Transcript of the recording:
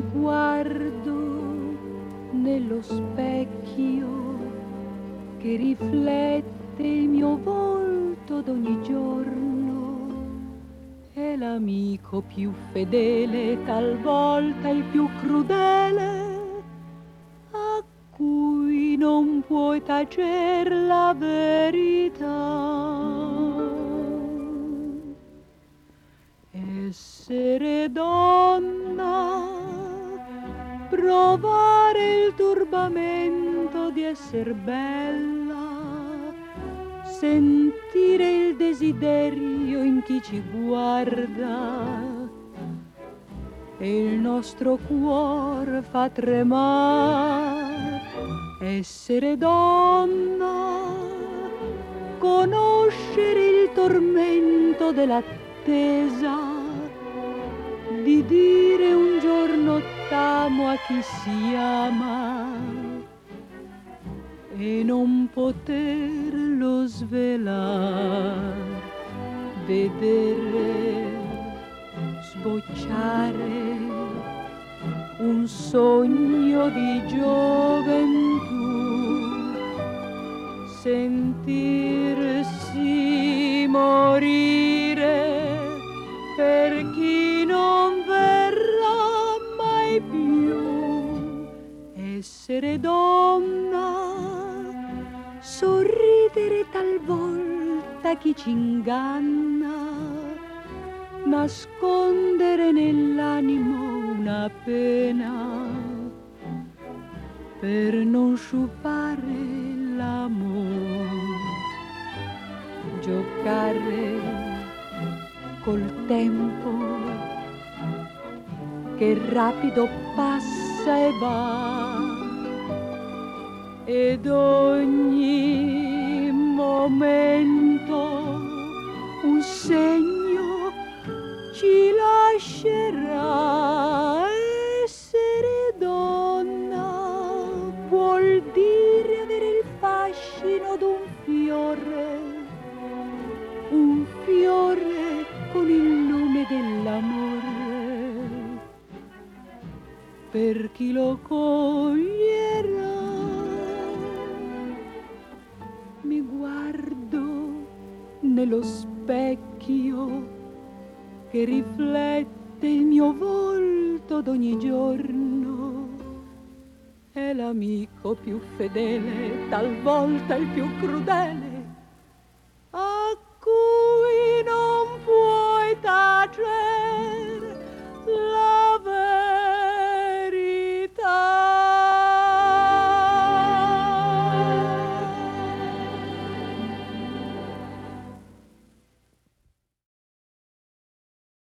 guardo nello specchio che riflette il mio volto d'ogni giorno, è l'amico più fedele, talvolta il più crudele, a cui non puoi tacer la verità. Essere donna, provare il turbamento di esser bella, sentire il desiderio in chi ci guarda, e il nostro cuor fa tremare. Essere donna, conoscere il tormento dell'attesa, di dire un giorno t'amo a chi si ama e non poterlo svelar, vedere sbocciare un sogno di gioventù, sentirsi morire per chi non verrà mai più. Essere donna, sorridere talvolta a chi ci inganna, nascondere nell'animo una pena per non sciupare l'amor, giocare col tempo che rapido passa e va, ed ogni momento un segno ci lascerà. Essere donna vuol dire avere il fascino d'un fiore, un fiore con il nome dell'amore, per chi lo coglierà. Mi guardo nello specchio che riflette il mio volto d'ogni giorno, è l'amico più fedele, talvolta il più crudele,